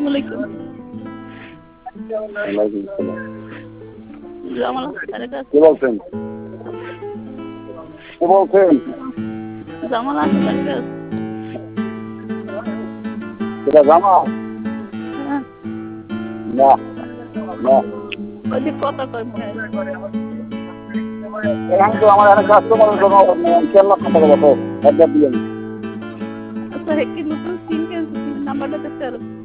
ওয়ালাইকুম ওয়ালাইকুম আসসালাম। জামাল স্যারের কাছে কে বলছেন? কে বলছেন? জামাল স্যারের কাছে এটা জামা? হ্যাঁ না না, ওই যে কথা কয় মনে হয়। এখানে তো আমার একটা কাস্টমারের জন্য কেল্লা কথা বলো তো, একবার দিয়ে আচ্ছা কি নতুন সিম কিনছে, সিমের নাম্বারটা দিতে পারো?